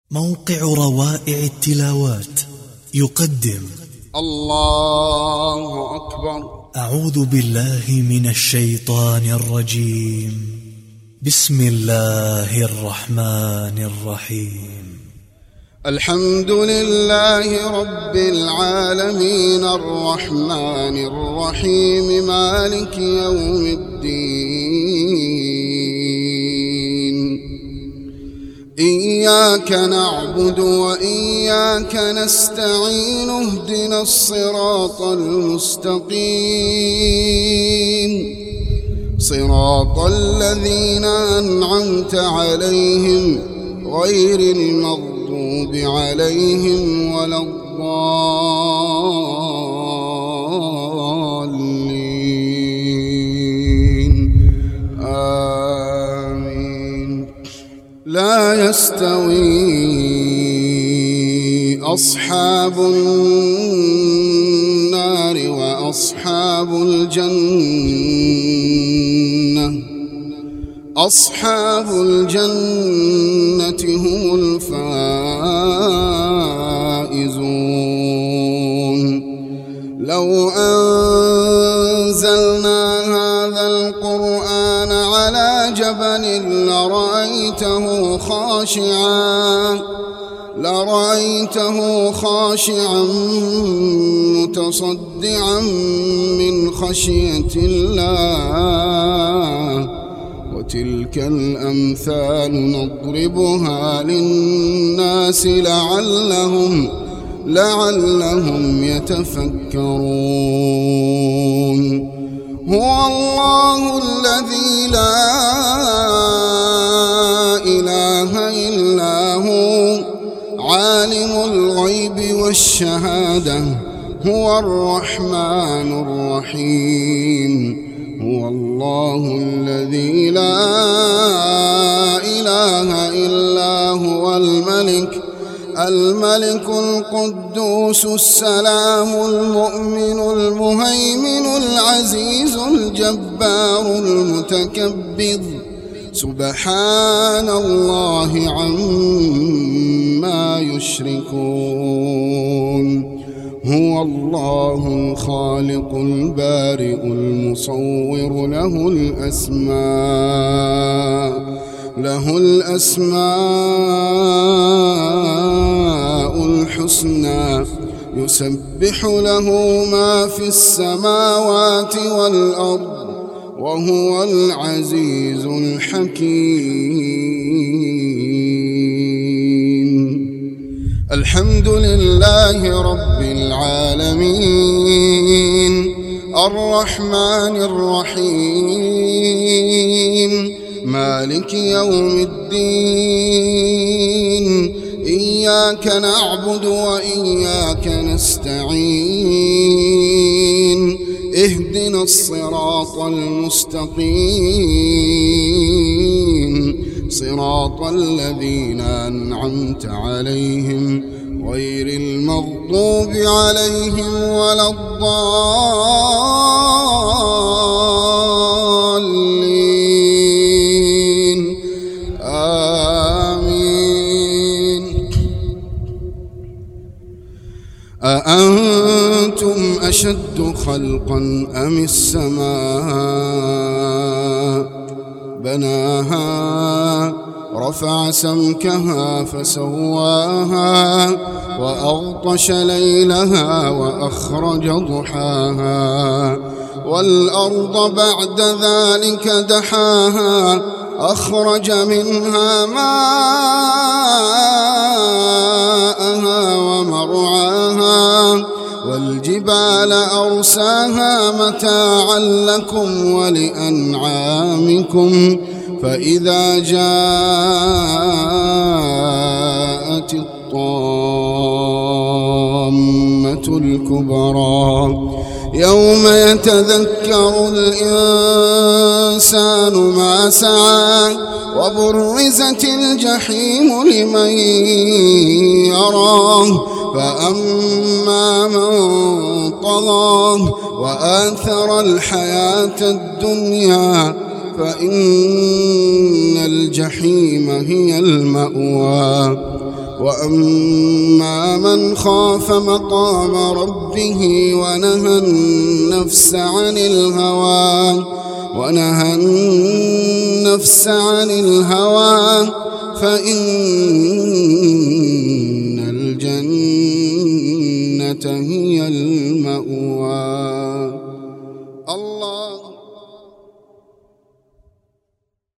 موقع روائع التلاوات يقدم الله أكبر. أعوذ بالله من الشيطان الرجيم. بسم الله الرحمن الرحيم. الحمد لله رب العالمين الرحمن الرحيم مالك يوم الدين. إياك نعبد وإياك نستعين اهدنا الصراط المستقيم صراط الذين أنعمت عليهم غير المغضوب عليهم ولا الضالين آمين. لا يستوي أصحاب النار وأصحاب الجنة. أصحاب الجنة هم الفائزون. لو أنزلنا هذا القرآن على جبل لرأيته خاشعا متصدعا من خشية الله. وتلك الأمثال نضربها للناس لعلهم يتفكرون. هو الله الذي لا إله إلا هو عالم الغيب والشهادة. هو الرحمن الرحيم. هو الله الذي لا إله إلا هو الملك القدوس السلام المؤمن المهيمن العزيز الجبار المتكبر. سبحان الله عما يشركون. هو الله الخالق البارئ المصور له الأسماء الحسنى. يسبح له ما في السماوات والأرض وهو العزيز الحكيم. الحمد لله رب العالمين الرحمن الرحيم مالك يوم الدين. إياك نعبد وإياك نستعين اهدنا الصراط المستقيم صراط الذين أنعمت عليهم غير المغضوب عليهم ولا الضالين آمين. أأنتم أشد خلقا أم السماء بناها رفع سمكها فسواها وأغطش ليلها وأخرج ضحاها. والأرض بعد ذلك دحاها أخرج منها ماءها ومرعاها. والجبال أرساها متاعا لكم ولأنعامكم. فإذا جاءت الطامة الكبرى يوم يتذكر الإنسان ما سعى وبرزت الجحيم لمن يراه. فأما من طغى وآثر الحياة الدنيا فإن الجحيم هي المأوى وأما من خاف مقام ربه ونهى النفس عن الهوى فإن الجنة هي المأوى. الله